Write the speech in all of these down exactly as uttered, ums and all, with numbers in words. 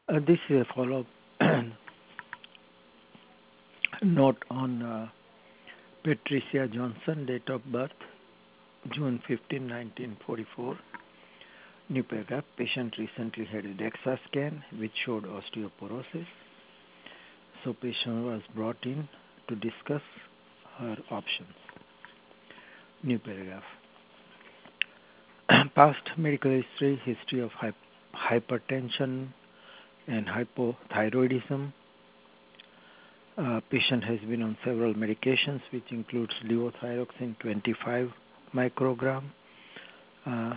Uh, this is a follow-up note on uh, Patricia Johnson, date of birth June fifteenth, nineteen forty-four. New paragraph. Patient recently had a DEXA scan which showed osteoporosis. So patient was brought in to discuss her options. New paragraph. Past medical history, history of hy- hypertension and hypothyroidism. Uh, patient has been on several medications, which includes levothyroxine twenty-five microgram, uh,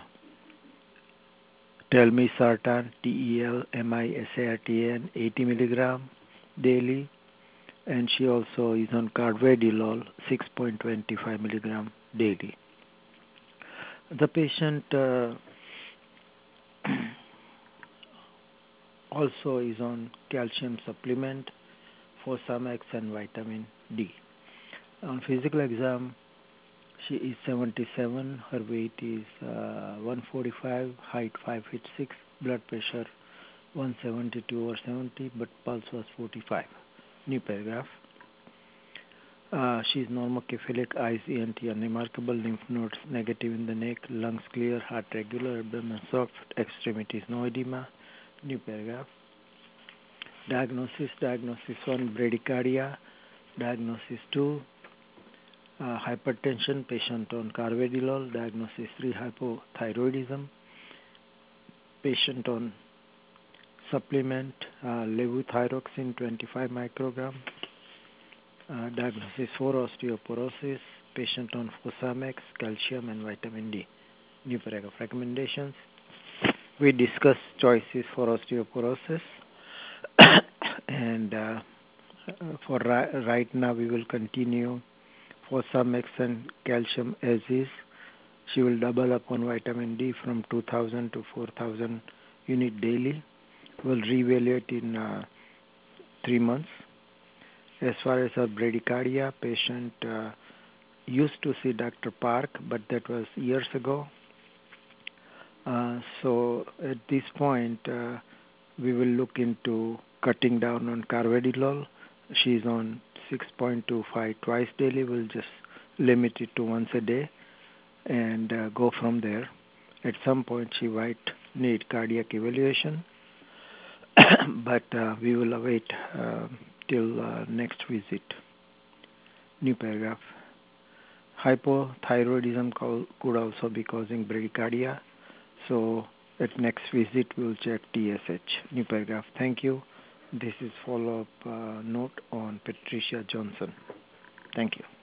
telmisartan, T E L, M I S A R T N, eighty milligram daily, and she also is on carvedilol, six point two five milligram daily. The patient uh, also is on calcium supplement, Fosamax, and vitamin D. On physical exam, she is seventy-seven, her weight is uh, one forty-five, height five feet six, blood pressure one seventy-two over seventy, but pulse was forty-five. New paragraph. Uh, she is normocephalic, eyes E N T unremarkable, lymph nodes negative in the neck, lungs clear, heart regular, abdomen soft, extremities no edema. New paragraph. Diagnosis, diagnosis one, bradycardia. Diagnosis two, uh, hypertension, patient on carvedilol. Diagnosis three, hypothyroidism, patient on supplement, uh, levothyroxine twenty-five microgram. Uh, diagnosis four, osteoporosis, patient on Fosamax, calcium, and vitamin D. New paragraph. Recommendations. We discuss choices for osteoporosis, and uh, for ri- right now we will continue Fosamax and calcium as is. She will double up on vitamin D from two thousand to four thousand unit daily. We'll reevaluate in uh, three months. As far as her bradycardia, patient uh, used to see Doctor Park, but that was years ago. Uh, so at this point, uh, we will look into cutting down on carvedilol. She's on six point two five twice daily. We'll just limit it to once a day and uh, go from there. At some point, she might need cardiac evaluation, but uh, we will await uh, till uh, next visit. New paragraph. Hypothyroidism could also be causing bradycardia. So at next visit, we'll check T S H. New paragraph. Thank you. This is follow-up uh, note on Patricia Johnson. Thank you.